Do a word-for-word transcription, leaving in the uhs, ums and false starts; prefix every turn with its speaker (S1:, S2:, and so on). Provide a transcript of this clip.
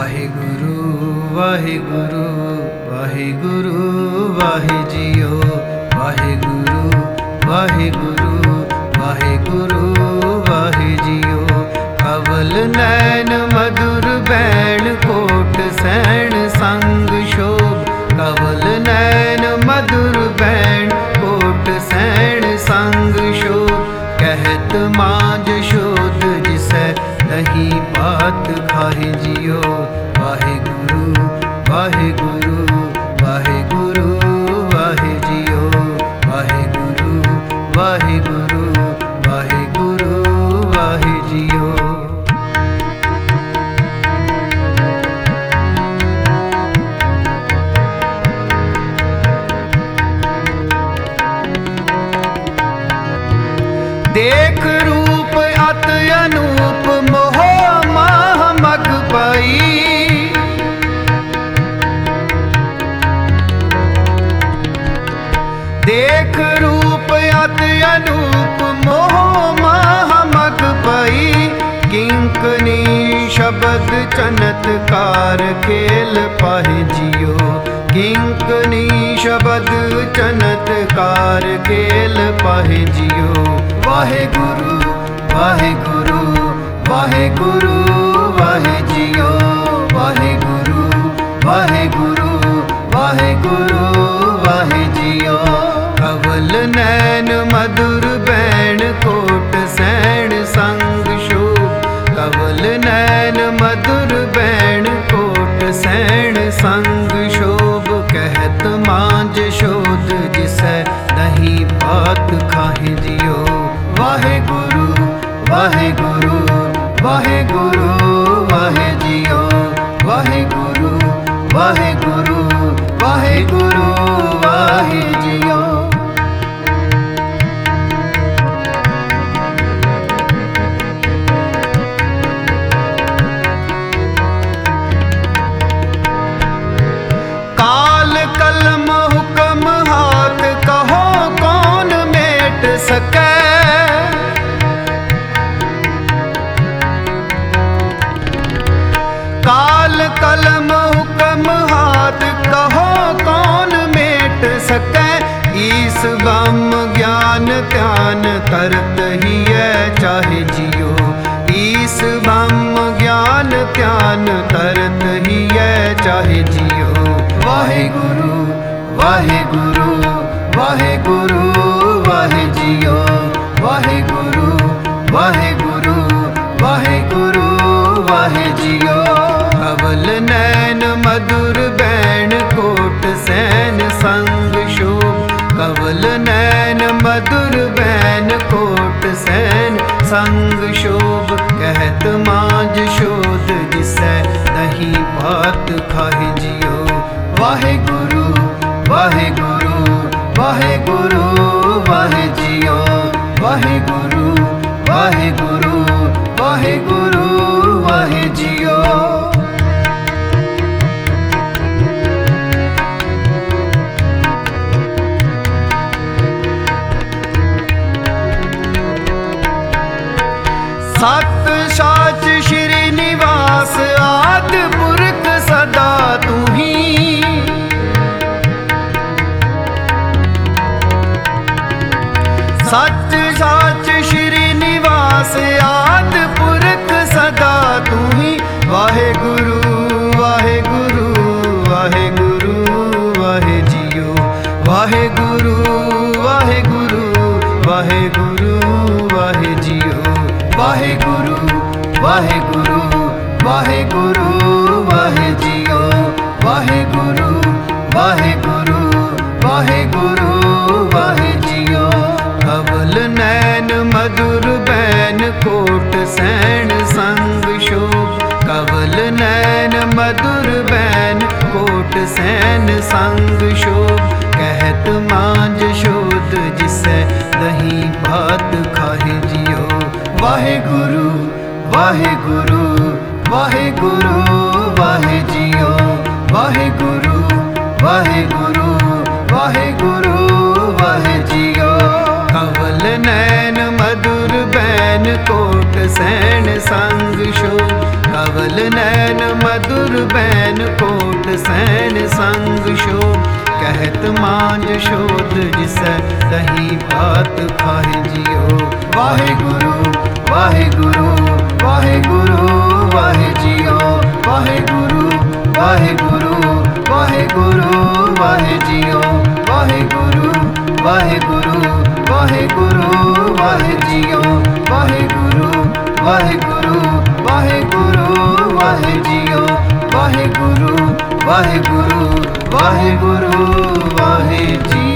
S1: वाहिगुरु वाहिगुरु वाहिगुरु वाहे जियो वाहिगुरु वाहिगुरु वाहिगुरु वाहे जियो। कवल नैन मधुर बैण कोट सैन संग शोभ। कवल नैन मधुर बैण कोट सैन संग शोभ। कहत मांज शोध जिसै नहीं बात खाहे जियो। वाहिगुरु वाहिगुरु वाहिगुरु वाहे जियो। वाहिगुरु वाहिगुरु वाहिगुरु वाहे जियो। देख रूप अत अनूप मोह माह मग पाई। देख रूप अत अनूप मोह माह मग पाई। किंकनी शब्द चनत्कार खेल पाहे जियो। किंकनी शब्द चनत्कार खेल पाहे जियो। वाहिगुरु वाहिगुरु वाहिगुरु वाहे जियो। वाहिगुरु वाहिगुरु वाहिगुरु वाहे जियो। कवल नैन मधुर बैण कोट सैन संग शोभ। कवल नैन मधुर बैण कोट सैन संग शोभ। कहत मांज शोध जिसै नहीं बात खाहे जियो। वाहिगुरु वाहिगुरु वाहिगुरु वाहे जियो। वाहिगुरु वाहिगुरु वाहिगुरु वाहे जियो। काल कलम हुक्म हाथ कहो कौन मेट सकै। काल कलम हुक्म हाथ कहो कौन मेट सकै। ईस ब्रह्म ज्ञान ध्यान करत ही है चाहे जियो। ईस ब्रह्म ज्ञान ध्यान करत ही है चाहे जियो। वाहिगुरु वाहिगुरु वाहिगुरु वाहे जियो। वाहिगुरु वाहिगुरु वाहिगुरु वाहे जियो। कवल नैन मधुर बैण कोट सैन संग शोभ। कवल नैन मधुर बैन कोट सैन संग शोभ। कहत मांज शोध जिसै नहीं बात खाहे जियो। वाहिगुरु वाहिगुरु वाहिगुरु वाहे जियो। वाहिगुरु वाहिगुरु वाहिगुरु वाहे जियो। सत साच श्री निवास आद पुरख सदा तू ही। सच साच श्री निवास आद पुरख सदा तू ही। वाहिगुरु वाहिगुरु वाहिगुरु वाहे जियो। वाहिगुरु वाहिगुरु वाहिगुरु वाहे जियो। वाहिगुरु वाहिगुरु वाहिगुरु वाहे जियो। वाहिगुरु वाहिगुरु वाहिगुरु वाहे जियो। कवल नैन मधुर बैन कोट सैन संग शोभ। कवल नैन मधुर बैन कोट सैन संग शोभ। कहत मांज शोध जिसै नहीं बात खाहे जियो। वाहिगुरु वाहिगुरु वाहिगुरु वाहे जियो। वाहिगुरु वाहिगुरु वाहिगुरु वाहे जियो। कवल नैन मधुर बैन कोट सैन संग शोभ। कवल कवल नैन मधुर बैन कोट सैन संग शोभ कहत मांझ शोध जिसै दही भात खाहि जियो। वाहे गुरु वाहे गुरु वाहे गुरु वाहे जियो। वाहे गुरु वाहे गुरु वाहे गुरु वाहे जियो। वाहे गुरु वाहे गुरु वाहे गुरु वाहे जियो। वाहे गुरु वाहे गुरु वाहे गुरु वाहे जियो। वाहे गुरु वाहे गुरु वाहे गुरु वाहे जियो।